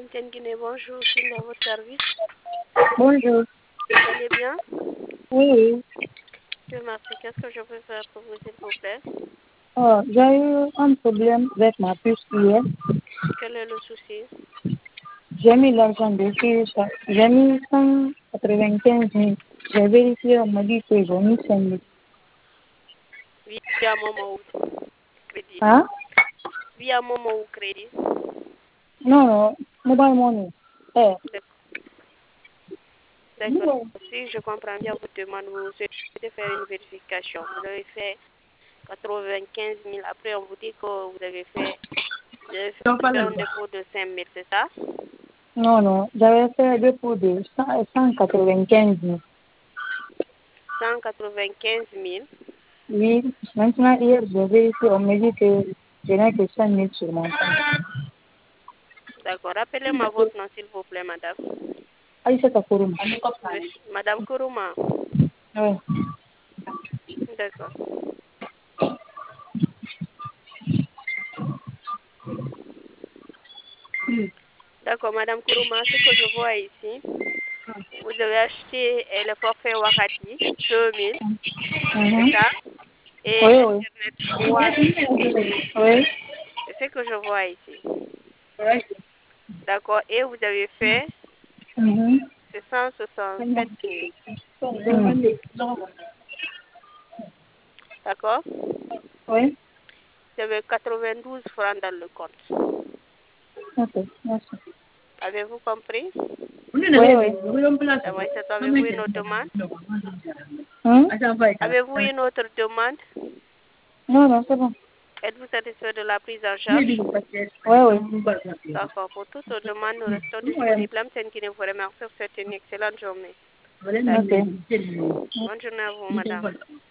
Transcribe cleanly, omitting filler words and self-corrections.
Antenne Guinée, bonjour, King à votre service. Bonjour. Vous allez bien? Oui. Dieu merci. Qu'est-ce que je peux faire pour vous, s'il vous plaît? J'ai eu un problème avec ma puce hier. Quel est le souci? J'ai mis l'argent dessus. J'ai mis 195 000. J'ai vérifié, on m'a dit que j'ai mis 5 000. Via Momo ou crédit? Hein? Via Momo ou crédit? Non, mobile money. D'accord. Si je comprends bien votre demande, vous souhaitez faire une vérification. Vous avez fait 95 000. Après, on vous dit que vous avez fait un dépôt de 5 000, c'est ça? Non, j'avais fait un dépôt de 195 000. 195 000. Oui, maintenant hier, j'ai vérifié, on m'a dit que je n'ai que 5 000 sur mon compte. D'accord. Rappelez-moi votre nom, s'il vous plaît, madame. Aïssa Takouroum. Madame Kourouma. Oui. D'accord. D'accord, Madame Kourouma, ce que je vois ici, vous avez acheté le forfait Wakati, 2000, c'est ça? Et Oui. Internet 3000. Oui. C'est ce que je vois ici. Oui. D'accord, et vous avez fait Mhm. 167 000. D'accord? Oui. Vous avez 92 francs dans le compte. Ok, merci. Avez-vous compris? Oui. Avez-vous une autre demande? Hein? Avez-vous une autre demande? Non, c'est bon. Êtes-vous satisfait de la prise en charge? Oui. D'accord. Pour toute demande, nous restons disponibles. Amsen qui vous remercie. Souhaite une excellente journée. Ok. Bonne journée à vous, madame.